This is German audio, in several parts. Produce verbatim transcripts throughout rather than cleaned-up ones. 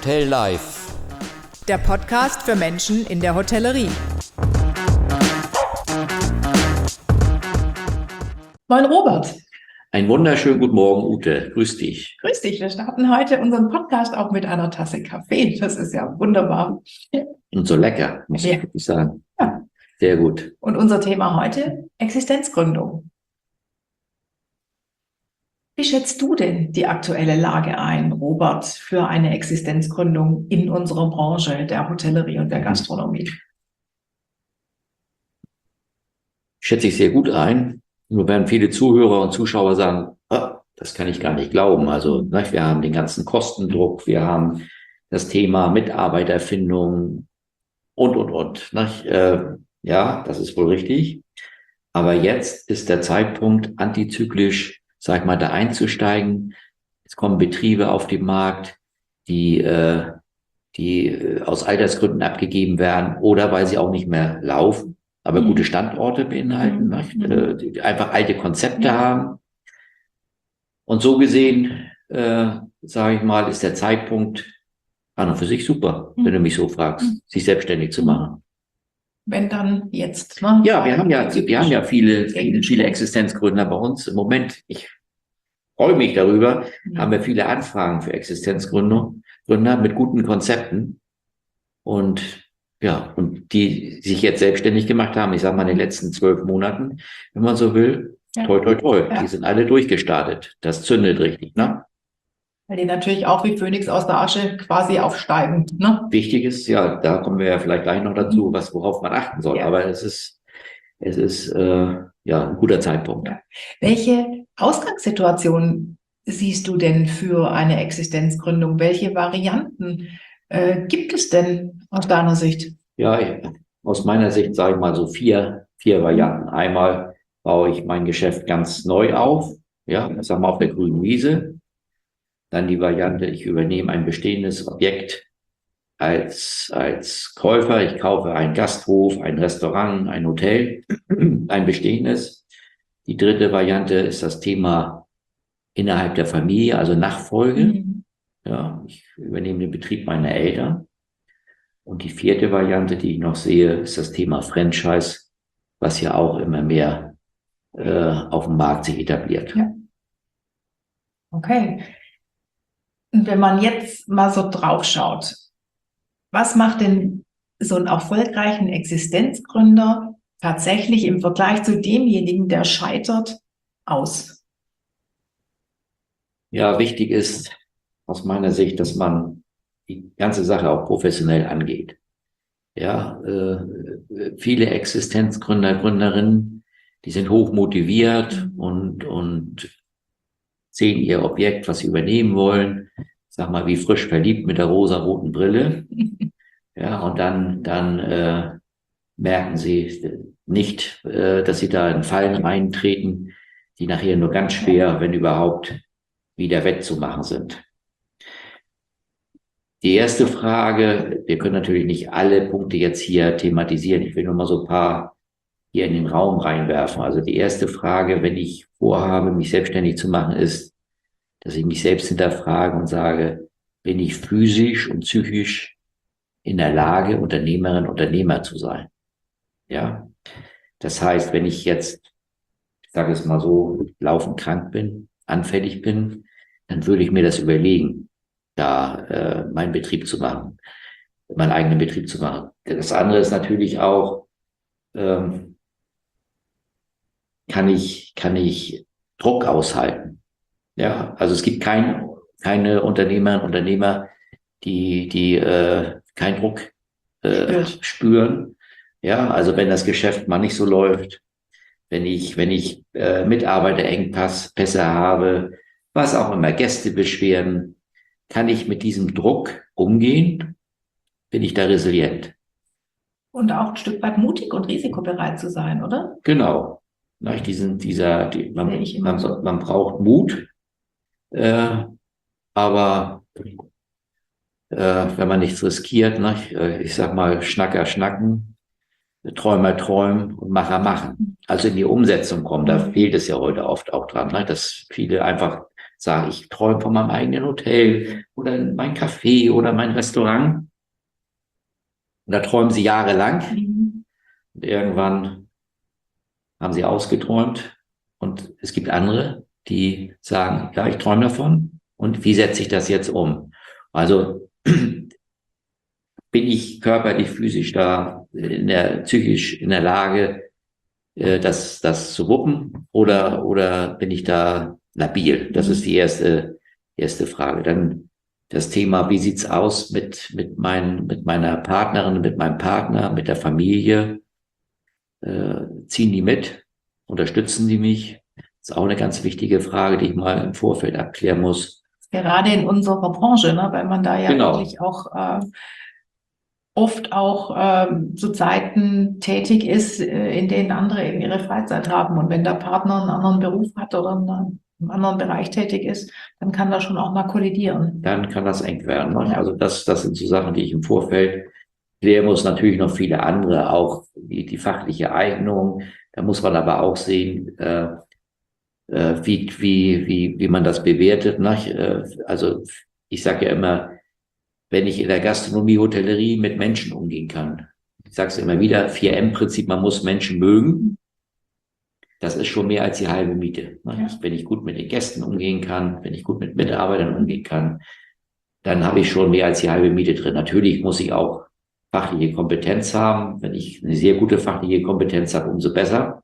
Hotel Life, der Podcast für Menschen in der Hotellerie. Moin Robert. Einen wunderschönen guten Morgen, Ute. Grüß dich. Grüß dich. Wir starten heute unseren Podcast auch mit einer Tasse Kaffee. Das ist ja wunderbar. Und so lecker, muss Ja. ich wirklich sagen. Ja. Sehr gut. Und unser Thema heute, Existenzgründung. Wie schätzt du denn die aktuelle Lage ein, Robert, für eine Existenzgründung in unserer Branche der Hotellerie und der Gastronomie? Schätze ich sehr gut ein. Nur werden viele Zuhörer und Zuschauer sagen, ah, das kann ich gar nicht glauben. Also ne, wir haben den ganzen Kostendruck, wir haben das Thema Mitarbeiterfindung und, und, und. Ne? Äh, ja, das ist wohl richtig. Aber jetzt ist der Zeitpunkt, antizyklisch, sag ich mal, da einzusteigen. Es kommen Betriebe auf den Markt, die, äh, die äh, aus Altersgründen abgegeben werden oder weil sie auch nicht mehr laufen, aber gute Standorte beinhalten, Mhm. möchte, die einfach alte Konzepte haben. Und so gesehen, äh, sage ich mal, ist der Zeitpunkt an und für sich super, Mhm. wenn du mich so fragst, Mhm. sich selbstständig zu machen. Wenn dann jetzt. Ne? Ja, wir haben ja, wir haben ja viele, viele, viele Existenzgründer bei uns. Im Moment, ich freue mich darüber, Mhm. haben wir viele Anfragen für Existenzgründung, Gründer mit guten Konzepten. Und ja, und die sich jetzt selbstständig gemacht haben, ich sage mal in den letzten zwölf Monaten, wenn man so will, Ja. toi, toi, toi, Ja. die sind alle durchgestartet. Das zündet richtig, ne? Weil die natürlich auch wie Phönix aus der Asche quasi aufsteigen. Ne? Wichtig ist, ja, da kommen wir ja vielleicht gleich noch dazu, was, worauf man achten soll. Ja. Aber es ist, es ist, äh, ja, ein guter Zeitpunkt. Ja. Welche Ausgangssituation siehst du denn für eine Existenzgründung? Welche Varianten äh, gibt es denn aus deiner Sicht? Ja, ich, aus meiner Sicht sage ich mal so vier, vier Varianten. Einmal baue ich mein Geschäft ganz neu auf, ja, ich sag mal auf der grünen Wiese. Dann die Variante, ich übernehme ein bestehendes Objekt als, als Käufer. Ich kaufe einen Gasthof, ein Restaurant, ein Hotel, ein bestehendes. Die dritte Variante ist das Thema innerhalb der Familie, also Nachfolge. Mhm. Ja, ich übernehme den Betrieb meiner Eltern. Und die vierte Variante, die ich noch sehe, ist das Thema Franchise, was ja auch immer mehr äh, auf dem Markt sich etabliert. Ja. Okay. Und wenn man jetzt mal so drauf schaut, was macht denn so einen erfolgreichen Existenzgründer tatsächlich im Vergleich zu demjenigen, der scheitert, aus? Ja, wichtig ist aus meiner Sicht, dass man die ganze Sache auch professionell angeht. Ja, äh, viele Existenzgründer, Gründerinnen, die sind hoch motiviert Mhm. und, und sehen ihr Objekt, was sie übernehmen wollen, sag mal, wie frisch verliebt mit der rosa-roten Brille. Ja, und dann, dann äh, merken sie nicht, äh, dass sie da in Fallen reintreten, die nachher nur ganz schwer, wenn überhaupt, wieder wettzumachen sind. Die erste Frage, wir können natürlich nicht alle Punkte jetzt hier thematisieren. Ich will nur mal so ein paar hier in den Raum reinwerfen. Also die erste Frage, wenn ich vorhabe, mich selbstständig zu machen, ist, dass ich mich selbst hinterfrage und sage, bin ich physisch und psychisch in der Lage, Unternehmerin, Unternehmer zu sein? Ja, das heißt, wenn ich jetzt, ich sage es mal so, laufend krank bin, anfällig bin, dann würde ich mir das überlegen, da äh, meinen Betrieb zu machen, meinen eigenen Betrieb zu machen. Das andere ist natürlich auch, ähm, kann ich, kann ich Druck aushalten? Ja, also es gibt kein, keine Unternehmerinnen und Unternehmer, die, die äh, keinen Druck äh, Spürt. spüren. Ja, also wenn das Geschäft mal nicht so läuft, wenn ich, wenn ich äh, Mitarbeiterengpass, Pässe habe, was auch immer, Gästebeschwerden, kann ich mit diesem Druck umgehen? Bin ich da resilient? Und auch ein Stück weit mutig und risikobereit zu sein, oder? Genau. Na, diesen, dieser, die, man, Sehe ich immer man, so. man braucht Mut, äh, aber äh, wenn man nichts riskiert, ne, ich, äh, ich sag mal, Schnacker schnacken, Träumer träumen und Macher machen. Also in die Umsetzung kommen, da fehlt es ja heute oft auch dran, ne, dass viele einfach sage, ich träume von meinem eigenen Hotel oder mein Café oder mein Restaurant. Und da träumen sie jahrelang. Mhm. Und irgendwann haben sie ausgeträumt. Und es gibt andere, die sagen, ja, ich träume davon. Und wie setze ich das jetzt um? Also bin ich körperlich, physisch da, in der, psychisch in der Lage, äh, das, das zu wuppen? Oder, oder bin ich da labil? Das ist die erste, erste Frage. Dann das Thema, wie sieht's aus mit, mit mein, mit meiner Partnerin, mit meinem Partner, mit der Familie? Äh, ziehen die mit? Unterstützen die mich? Das ist auch eine ganz wichtige Frage, die ich mal im Vorfeld abklären muss. Gerade in unserer Branche, ne, weil man da ja Genau. wirklich auch äh, oft auch ähm, zu Zeiten tätig ist, äh, in denen andere eben ihre Freizeit haben. Und wenn der Partner einen anderen Beruf hat oder in einem anderen Bereich tätig ist, dann kann das schon auch mal kollidieren. Dann kann das eng werden. Ne? Ja. Also das, das sind so Sachen, die ich im Vorfeld klären muss. Natürlich noch viele andere, auch die, die fachliche Eignung. Da muss man aber auch sehen, äh, äh, wie, wie, wie, wie man das bewertet. Ne? Äh, also ich sage ja immer, wenn ich in der Gastronomie, Hotellerie mit Menschen umgehen kann. Ich sage es immer wieder, vier M Prinzip, man muss Menschen mögen. Das ist schon mehr als die halbe Miete. Ne? Ja. Wenn ich gut mit den Gästen umgehen kann, wenn ich gut mit Mitarbeitern umgehen kann, dann habe ich schon mehr als die halbe Miete drin. Natürlich muss ich auch fachliche Kompetenz haben. Wenn ich eine sehr gute fachliche Kompetenz habe, umso besser.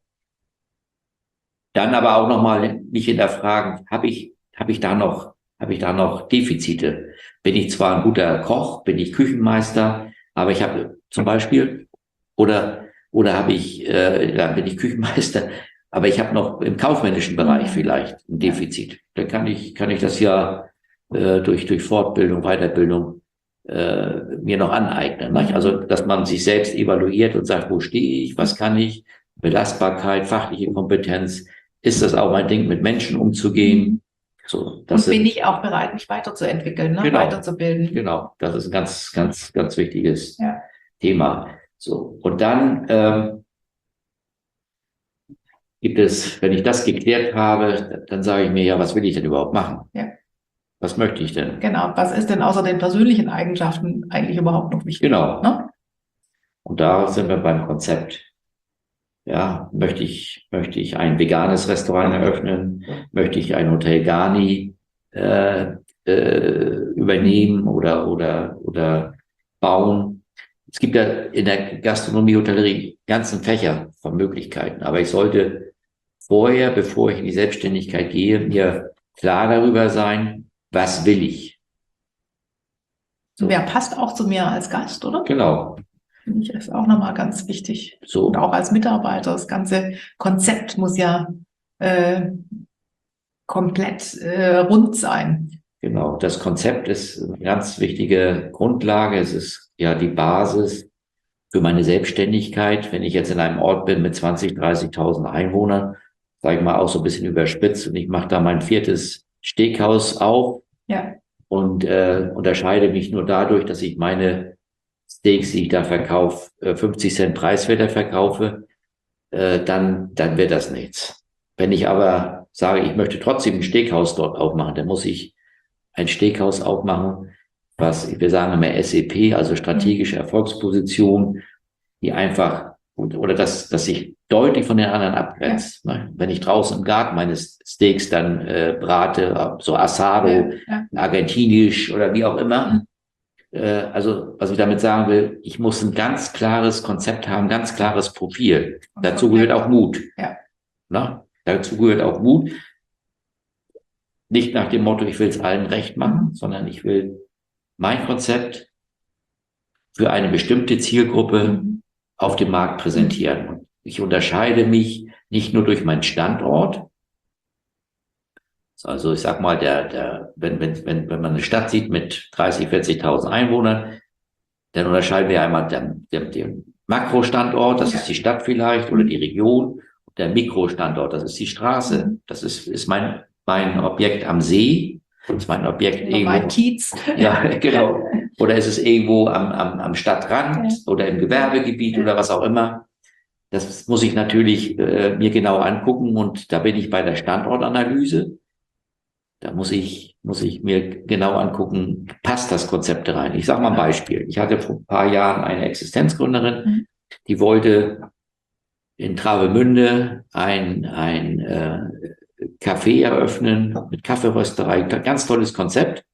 Dann aber auch nochmal mich hinterfragen, habe ich, habe ich da noch, habe ich da noch Defizite? Bin ich zwar ein guter Koch, bin ich Küchenmeister, aber ich habe zum Beispiel, oder, oder habe ich, äh, da bin ich Küchenmeister, aber ich habe noch im kaufmännischen Bereich vielleicht ein Defizit. Dann kann ich, kann ich das ja äh, durch, durch Fortbildung, Weiterbildung äh, mir noch aneignen. Nicht? Also, dass man sich selbst evaluiert und sagt, wo stehe ich, was kann ich, Belastbarkeit, fachliche Kompetenz, ist das auch mein Ding, mit Menschen umzugehen? So, das Und bin sind, ich auch bereit, mich weiterzuentwickeln, ne? Genau. weiterzubilden. Genau, das ist ein ganz, ganz, ganz wichtiges Ja. Thema. So, und dann ähm, gibt es, wenn ich das geklärt habe, dann sage ich mir, ja, was will ich denn überhaupt machen? Ja. Was möchte ich denn? Genau. Was ist denn außer den persönlichen Eigenschaften eigentlich überhaupt noch wichtig? Genau. Ne? Und da sind wir beim Konzept. Ja, möchte ich, möchte ich ein veganes Restaurant eröffnen? Möchte ich ein Hotel Garni äh, äh, übernehmen oder, oder, oder bauen? Es gibt ja in der Gastronomie, Hotellerie ganzen Fächer von Möglichkeiten. Aber ich sollte vorher, bevor ich in die Selbstständigkeit gehe, mir klar darüber sein, was will ich? So. Wer passt auch zu mir als Gast, oder? Genau. Finde ich ist auch nochmal ganz wichtig. So. Und auch als Mitarbeiter. Das ganze Konzept muss ja äh, komplett äh, rund sein. Genau. Das Konzept ist eine ganz wichtige Grundlage. Es ist ja die Basis für meine Selbstständigkeit. Wenn ich jetzt in einem Ort bin mit zwanzig, dreißigtausend Einwohnern, sage ich mal auch so ein bisschen überspitzt, und ich mache da mein viertes Steakhouse auf Ja. und äh, unterscheide mich nur dadurch, dass ich meine Steaks, die ich da verkaufe, fünfzig Cent preiswerter verkaufe, äh, dann, dann wird das nichts. Wenn ich aber sage, ich möchte trotzdem ein Steakhouse dort aufmachen, dann muss ich ein Steakhouse aufmachen, was, wir sagen immer S E P, also strategische Erfolgsposition, die einfach, oder das, das sich deutlich von den anderen abgrenzt. Ja. Wenn ich draußen im Garten meines Steaks dann äh, brate, so Asado, ja, ja. argentinisch oder wie auch immer, mhm. Also, was ich damit sagen will, ich muss ein ganz klares Konzept haben, ganz klares Profil. Und dazu gehört auch Mut. Ja. Na, dazu gehört auch Mut. Nicht nach dem Motto, ich will es allen recht machen, mhm. sondern ich will mein Konzept für eine bestimmte Zielgruppe mhm. auf dem Markt präsentieren. Und ich unterscheide mich nicht nur durch meinen Standort. Also ich sag mal, der, der, wenn, wenn, wenn, wenn man eine Stadt sieht mit dreißig, vierzigtausend Einwohnern, dann unterscheiden wir einmal den, den, den Makrostandort, das ist die Stadt vielleicht, oder die Region, und der Mikrostandort, das ist die Straße. Das ist, ist mein, mein Objekt am See, das ist mein Objekt oder irgendwo. Mein Kiez. Ja, genau. Oder ist es irgendwo am, am, am Stadtrand ja. oder im Gewerbegebiet ja. oder was auch immer. Das muss ich natürlich äh, mir genau angucken, und da bin ich bei der Standortanalyse. Da muss ich, muss ich mir genau angucken, passt das Konzept da rein? Ich sage mal ein Beispiel. Ich hatte vor ein paar Jahren eine Existenzgründerin, Mhm. die wollte in Travemünde ein, ein äh, Café eröffnen mit Kaffeerösterei. Ganz tolles Konzept.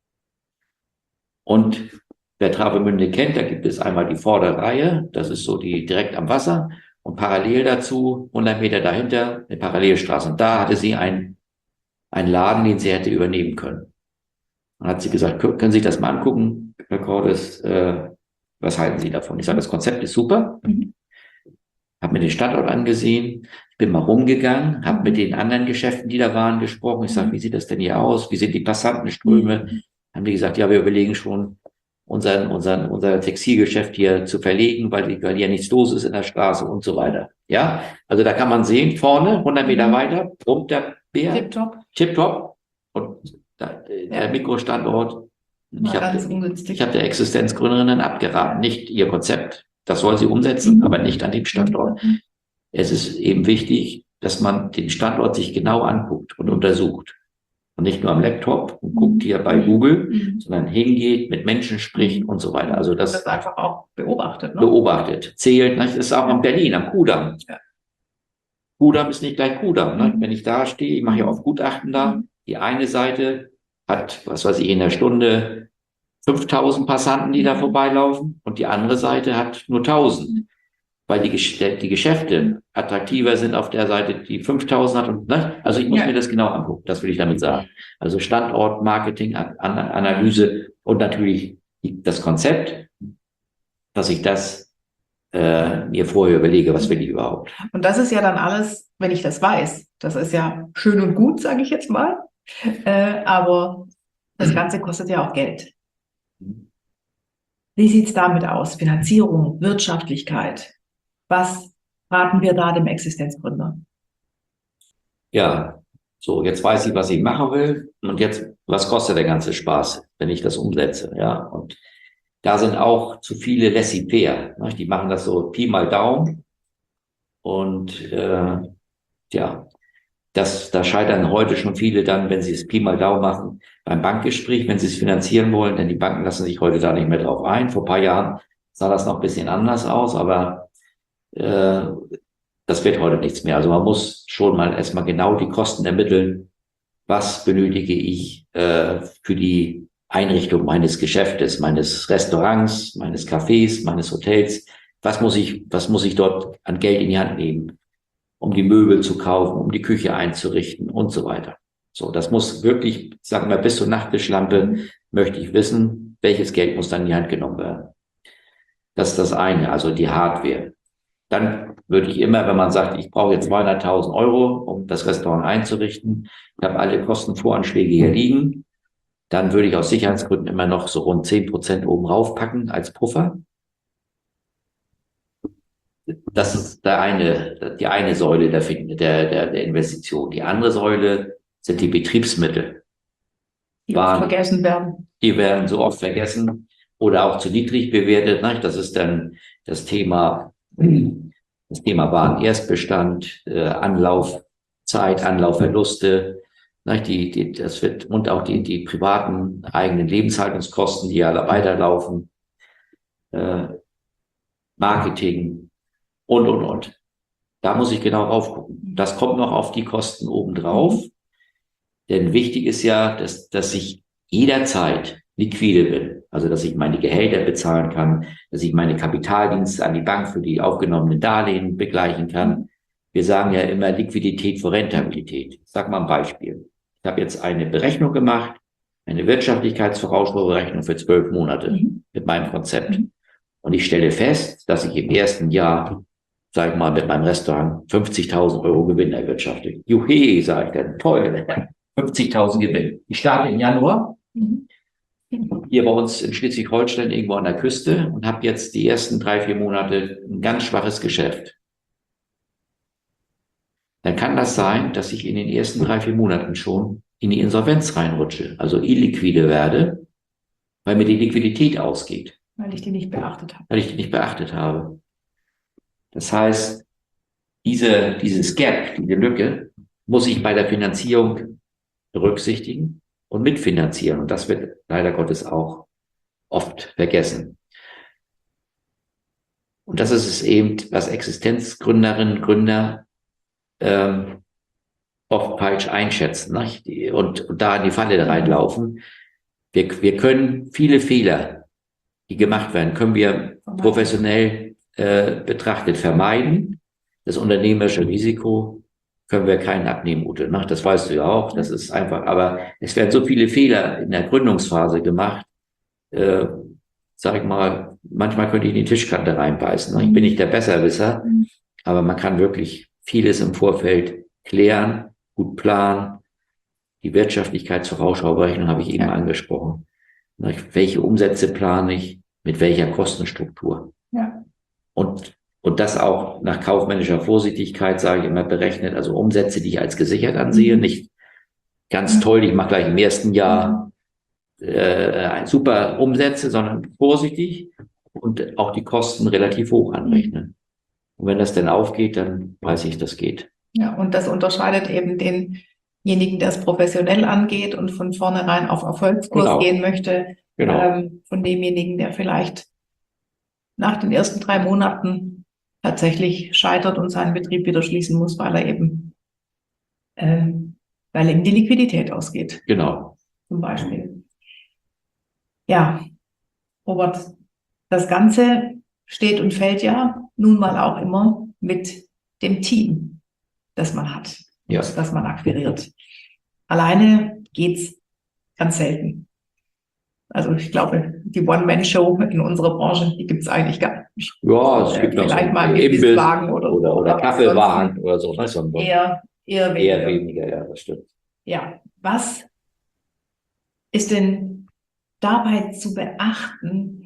Und wer Travemünde kennt, da gibt es einmal die Vorderreihe, das ist so die direkt am Wasser. Und parallel dazu, hundert Meter dahinter, eine Parallelstraße. Und da hatte sie ein einen Laden, den sie hätte übernehmen können. Dann hat sie gesagt, können Sie sich das mal angucken, Herr Cordes, äh, was halten Sie davon? Ich sage, das Konzept ist super. Mhm. Habe mir den Standort angesehen, ich bin mal rumgegangen, habe mit den anderen Geschäften, die da waren, gesprochen. Ich sage, wie sieht das denn hier aus? Wie sind die Passantenströme? Mhm. Haben die gesagt, ja, wir überlegen schon, unseren, unseren, unser Textilgeschäft hier zu verlegen, weil, die, weil hier nichts los ist in der Straße und so weiter. Ja, also da kann man sehen, vorne, hundert Meter Mhm. weiter, brummt der Bär, Tipptopp. tipptopp, und da, der Ja. Mikrostandort. Ich War ganz habe ungünstig. ich hab der Existenzgründerin dann abgeraten, nicht ihr Konzept. Das soll sie umsetzen, Mhm. aber nicht an dem Standort. Mhm. Es ist eben wichtig, dass man den Standort sich genau anguckt und untersucht. Und nicht nur am Laptop und guckt hier bei Mhm. Google, Mhm. sondern hingeht, mit Menschen spricht und so weiter. Also das, das einfach auch beobachtet, ne? beobachtet, zählt. Das ist auch in Berlin, am Kudamm. Ja. Kudamm ist nicht gleich Kudamm. Ne? Mhm. Wenn ich da stehe, ich mache ja oft Gutachten da. Mhm. Die eine Seite hat, was weiß ich, in der Stunde fünftausend Passanten, die da Mhm. vorbeilaufen, und die andere Seite hat nur tausend. Mhm. Weil die, Gesch- die Geschäfte attraktiver sind auf der Seite, die fünftausend hat. Und, ne? Also ich muss Ja. mir das genau angucken, das will ich damit sagen. Also Standort, Marketing, An An Analyse und natürlich die, das Konzept, dass ich das äh, mir vorher überlege, was will ich überhaupt. Und das ist ja dann alles, wenn ich das weiß. Das ist ja schön und gut, sage ich jetzt mal. Äh, aber das Ganze kostet ja auch Geld. Wie sieht's damit aus? Finanzierung, Wirtschaftlichkeit. Was raten wir da dem Existenzgründer? Ja, so, jetzt weiß ich, was ich machen will. Und jetzt, was kostet der ganze Spaß, wenn ich das umsetze? Ja, und da sind auch zu viele laissez-faire. Ne? Die machen das so Pi mal Daumen. Und äh, ja, das, da scheitern heute schon viele dann, wenn sie es Pi mal Daumen machen, beim Bankgespräch, wenn sie es finanzieren wollen, denn die Banken lassen sich heute da nicht mehr drauf ein. Vor ein paar Jahren sah das noch ein bisschen anders aus, aber äh, das wird heute nichts mehr. Also man muss schon mal erstmal genau die Kosten ermitteln. Was benötige ich äh, für die Einrichtung meines Geschäftes, meines Restaurants, meines Cafés, meines Hotels? Was muss ich, was muss ich dort an Geld in die Hand nehmen, um die Möbel zu kaufen, um die Küche einzurichten und so weiter. So, das muss wirklich, sagen wir, bis zur Nachttischlampe möchte ich wissen, welches Geld muss dann in die Hand genommen werden. Das ist das eine, also die Hardware. Dann würde ich immer, wenn man sagt, ich brauche jetzt zweihunderttausend Euro, um das Restaurant einzurichten, ich habe alle Kostenvoranschläge hier liegen, dann würde ich aus Sicherheitsgründen immer noch so rund zehn Prozent oben raufpacken als Puffer. Das ist der eine, die eine Säule der, der, der, der Investition. Die andere Säule sind die Betriebsmittel. Die oft Waren, vergessen werden. Die werden so oft vergessen oder auch zu niedrig bewertet. Ne? Das ist dann das Thema, das Thema Warenerstbestand, äh, Anlaufzeit, Anlaufverluste, ne? die, die, das wird, und auch die, die privaten eigenen Lebenshaltungskosten, die ja weiterlaufen, äh, Marketing, und, und, und. Da muss ich genau raufgucken. Das kommt noch auf die Kosten obendrauf. Denn wichtig ist ja, dass, dass ich jederzeit liquide bin. Also, dass ich meine Gehälter bezahlen kann, dass ich meine Kapitaldienste an die Bank für die aufgenommenen Darlehen begleichen kann. Wir sagen ja immer Liquidität vor Rentabilität. Ich sag mal ein Beispiel. Ich habe jetzt eine Berechnung gemacht, eine Wirtschaftlichkeitsvorausschauberechnung für zwölf Monate Mhm. mit meinem Konzept. Und ich stelle fest, dass ich im ersten Jahr, sag ich mal, mit meinem Restaurant fünfzigtausend Euro Gewinn erwirtschafte. Juhe, sage ich dann, toll, fünfzigtausend Gewinn. Ich starte im Januar Mhm. hier bei uns in Schleswig-Holstein irgendwo an der Küste und habe jetzt die ersten drei, vier Monate ein ganz schwaches Geschäft. Dann kann das sein, dass ich in den ersten drei, vier Monaten schon in die Insolvenz reinrutsche, also illiquide werde, weil mir die Liquidität ausgeht. Weil ich die nicht beachtet habe. Weil ich die nicht beachtet habe. Das heißt, diese, dieses Gap, diese Lücke, muss ich bei der Finanzierung berücksichtigen und mitfinanzieren. Und das wird leider Gottes auch oft vergessen. Und das ist es eben, was Existenzgründerinnen und Gründer ähm, oft falsch einschätzen, nicht? Und, und da in die Falle reinlaufen. Wir, wir können viele Fehler, die gemacht werden, können wir professionell äh, betrachtet vermeiden. Das unternehmerische Risiko können wir keinen abnehmen, Ute. Ne? Das weißt du ja auch. Das ist einfach. Aber es werden so viele Fehler in der Gründungsphase gemacht. Äh, sag ich mal, manchmal könnte ich in die Tischkante reinbeißen. Ne? Ich bin nicht der Besserwisser, aber man kann wirklich vieles im Vorfeld klären, gut planen. Die Wirtschaftlichkeitsvorausschauberechnung habe ich eben ja. angesprochen. Ne? Welche Umsätze plane ich, mit welcher Kostenstruktur? Ja. Und, und das auch nach kaufmännischer Vorsichtigkeit, sage ich immer, berechnet. Also Umsätze, die ich als gesichert ansehe, nicht ganz toll, ich mache gleich im ersten Jahr äh, super Umsätze, sondern vorsichtig und auch die Kosten relativ hoch anrechnen. Und wenn das denn aufgeht, dann weiß ich, das geht. Ja, und das unterscheidet eben denjenigen, der es professionell angeht und von vornherein auf Erfolgskurs Genau. gehen möchte, Genau. ähm, von demjenigen, der vielleicht nach den ersten drei Monaten tatsächlich scheitert und seinen Betrieb wieder schließen muss, weil er eben, ähm, weil ihm die Liquidität ausgeht. Genau. Zum Beispiel. Ja, Robert, das Ganze steht und fällt ja nun mal auch immer mit dem Team, das man hat, Ja. das man akquiriert. Alleine geht's ganz selten. Also ich glaube, die One-Man-Show in unserer Branche, die gibt's eigentlich gar nicht. Ja, es gibt noch vielleicht so mal einen Imbiss Imbisswagen oder, oder, oder Kaffeewagen oder so. Ne? So eher, eher weniger. Eher weniger, ja, das stimmt. Ja, was ist denn dabei zu beachten,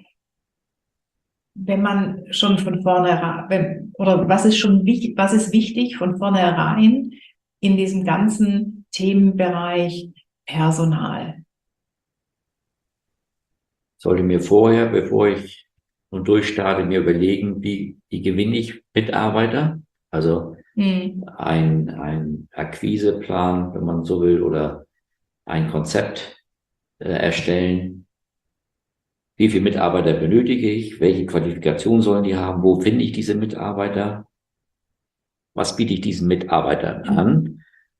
wenn man schon von vornherein, wenn, oder was ist schon wichtig, was ist wichtig von vornherein in diesem ganzen Themenbereich Personal? Sollte mir vorher, bevor ich nun durchstarte, mir überlegen, wie, wie gewinne ich Mitarbeiter? Also Hm. ein, ein Akquiseplan, wenn man so will, oder ein Konzept äh, erstellen. Wie viele Mitarbeiter benötige ich? Welche Qualifikation sollen die haben? Wo finde ich diese Mitarbeiter? Was biete ich diesen Mitarbeitern an?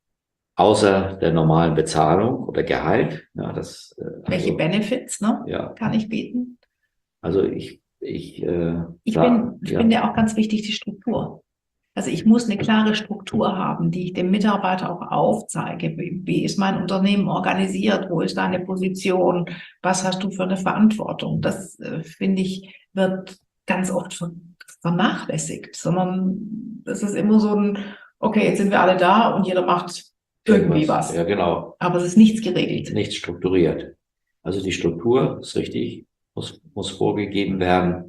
Außer der normalen Bezahlung oder Gehalt. Ja, das, äh, Welche also, Benefits, ne, ja. kann ich bieten? Also ich, ich, äh, Ich sag, bin, ich ja. finde auch ganz wichtig die Struktur. Also ich muss eine klare Struktur haben, die ich dem Mitarbeiter auch aufzeige. Wie, wie ist mein Unternehmen organisiert? Wo ist deine Position? Was hast du für eine Verantwortung? Das, äh, finde ich, wird ganz oft von, vernachlässigt, sondern es ist immer so ein, okay, jetzt sind wir alle da und jeder macht irgendwie Irgendwas. was. Ja, genau. Aber es ist nichts geregelt. Nichts strukturiert. Also die Struktur ist richtig, muss, muss vorgegeben werden.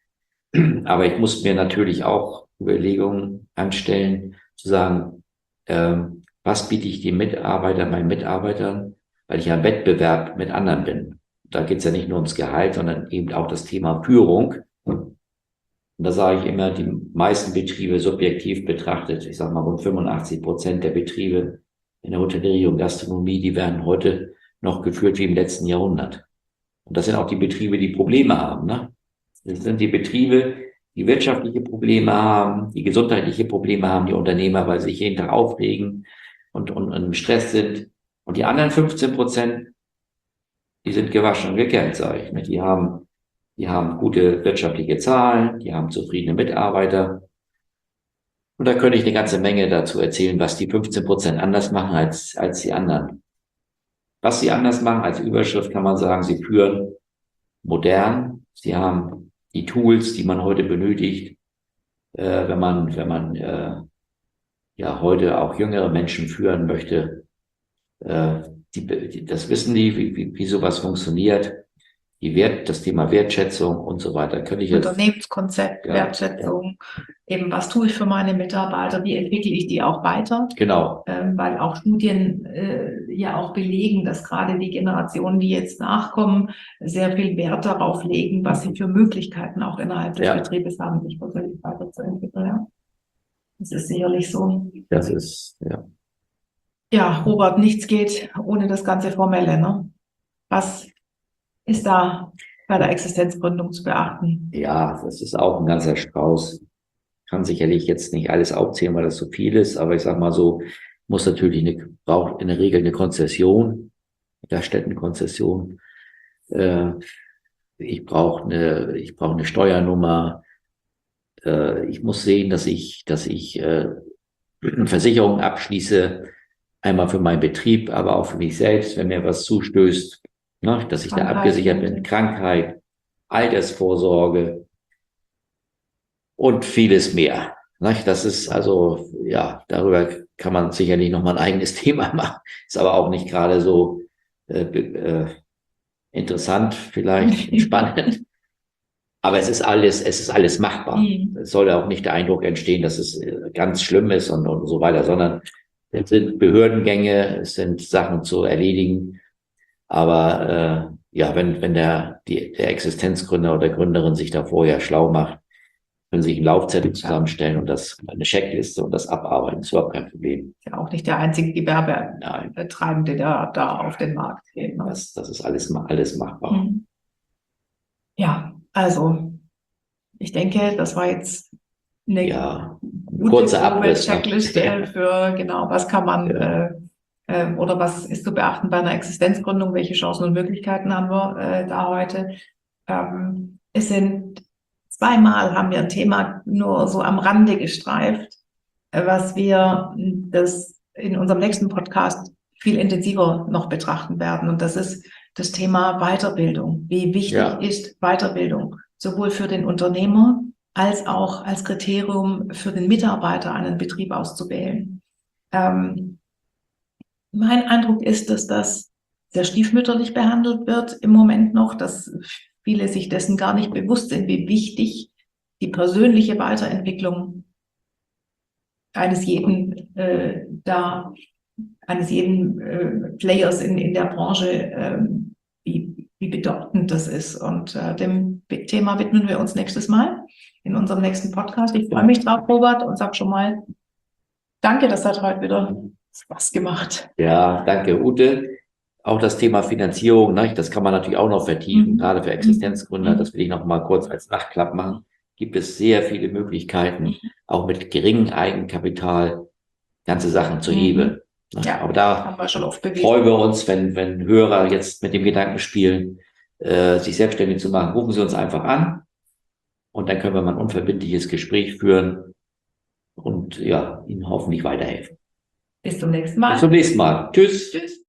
Aber ich muss mir natürlich auch Überlegungen anstellen, zu sagen, ähm, was biete ich den Mitarbeitern, meinen Mitarbeitern, weil ich ja im Wettbewerb mit anderen bin. Da geht es ja nicht nur ums Gehalt, sondern eben auch das Thema Führung. Und da sage ich immer, die meisten Betriebe subjektiv betrachtet, ich sage mal rund fünfundachtzig Prozent der Betriebe in der Hotellerie und Gastronomie, die werden heute noch geführt wie im letzten Jahrhundert. Und das sind auch die Betriebe, die Probleme haben, ne? Das sind die Betriebe, die wirtschaftliche Probleme haben, die gesundheitliche Probleme haben, die Unternehmer, weil sie sich jeden Tag aufregen und, und, und im Stress sind. Und die anderen fünfzehn Prozent, die sind gewaschen und gekämmt, sage ich. Die haben, die haben gute wirtschaftliche Zahlen, die haben zufriedene Mitarbeiter. Und da könnte ich eine ganze Menge dazu erzählen, was die fünfzehn Prozent anders machen als, als die anderen. Was sie anders machen, als Überschrift kann man sagen, sie führen modern, sie haben die Tools, die man heute benötigt, äh, wenn man, wenn man äh, ja heute auch jüngere Menschen führen möchte. Äh, die, die, das wissen die, wie, wie, wie sowas funktioniert. Die Wert, das Thema Wertschätzung und so weiter. Könnte ich jetzt, Unternehmenskonzept, ja, Wertschätzung, ja. Eben was tue ich für meine Mitarbeiter, wie entwickle ich die auch weiter? Genau. Ähm, weil auch Studien äh, ja auch belegen, dass gerade die Generationen, die jetzt nachkommen, sehr viel Wert darauf legen, was sie für Möglichkeiten auch innerhalb des Ja. Betriebes haben, sich persönlich weiterzuentwickeln. Ja. Das ist sicherlich so. Das ist, ja. Ja, Robert, nichts geht ohne das ganze Formelle, ne? Was ist da bei der Existenzgründung zu beachten? Ja, das ist auch ein ganzer Strauß. Kann sicherlich jetzt nicht alles aufzählen, weil das so viel ist, aber ich sag mal so, muss natürlich eine, braucht in der Regel eine Konzession, Gaststättenkonzession. Äh, ich brauche eine, ich brauche eine Steuernummer. Äh, ich muss sehen, dass ich, dass ich äh, eine Versicherung abschließe, einmal für meinen Betrieb, aber auch für mich selbst, wenn mir was zustößt, ne, dass ich da Krankheit, abgesichert bin. Krankheit, Altersvorsorge und vieles mehr. Ne, das ist also, ja, darüber kann man sicherlich nochmal ein eigenes Thema machen. Ist aber auch nicht gerade so äh, äh, interessant, vielleicht spannend. Aber es ist alles, es ist alles machbar. Mhm. Es soll auch nicht der Eindruck entstehen, dass es ganz schlimm ist und, und so weiter, sondern es sind Behördengänge, es sind Sachen zu erledigen. Aber äh, ja, wenn, wenn der, die, der Existenzgründer oder Gründerin sich da vorher schlau macht, können sich einen Laufzettel zusammenstellen und das eine Checkliste und das abarbeiten, ist überhaupt kein Problem. Ist ja auch nicht der einzige Nein, Gewerbetreibende, der da auf den Markt geht. Ne? das, das ist alles, alles machbar. Mhm. Ja, also ich denke, das war jetzt eine Ja, gute kurzer grobe Abriss. ne? Checkliste für genau, was kann man Ja. äh, äh, oder was ist zu beachten bei einer Existenzgründung, welche Chancen und Möglichkeiten haben wir äh, da heute. Ähm, es sind zweimal haben wir ein Thema nur so am Rande gestreift, äh, was wir das in unserem nächsten Podcast viel intensiver noch betrachten werden. Und das ist das Thema Weiterbildung. Wie wichtig Ja. ist Weiterbildung, sowohl für den Unternehmer als auch als Kriterium für den Mitarbeiter, einen Betrieb auszuwählen. Ähm, mein Eindruck ist, dass das sehr stiefmütterlich behandelt wird im Moment noch, dass viele sich dessen gar nicht bewusst sind, wie wichtig die persönliche Weiterentwicklung eines jeden äh, da eines jeden äh, Players in in der Branche, äh, wie wie bedeutend das ist. Und äh, dem Thema widmen wir uns nächstes Mal in unserem nächsten Podcast. Ich freue mich drauf, Robert, und sag schon mal danke, das hat heute wieder Spaß gemacht. Ja, danke, Ute. Auch das Thema Finanzierung, ne, das kann man natürlich auch noch vertiefen, Mhm. gerade für Existenzgründer. Mhm. Das will ich noch mal kurz als Nachklapp machen. Gibt es sehr viele Möglichkeiten, auch mit geringem Eigenkapital ganze Sachen zu Mhm. hebeln. Ne? Ja, Aber da haben wir schon oft bewiesen. freuen wir uns, wenn, wenn Hörer jetzt mit dem Gedanken spielen, äh, sich selbstständig zu machen. Rufen Sie uns einfach an und dann können wir mal ein unverbindliches Gespräch führen und ja, Ihnen hoffentlich weiterhelfen. Bis zum nächsten Mal. Bis zum nächsten Mal. Tschüss. Tschüss.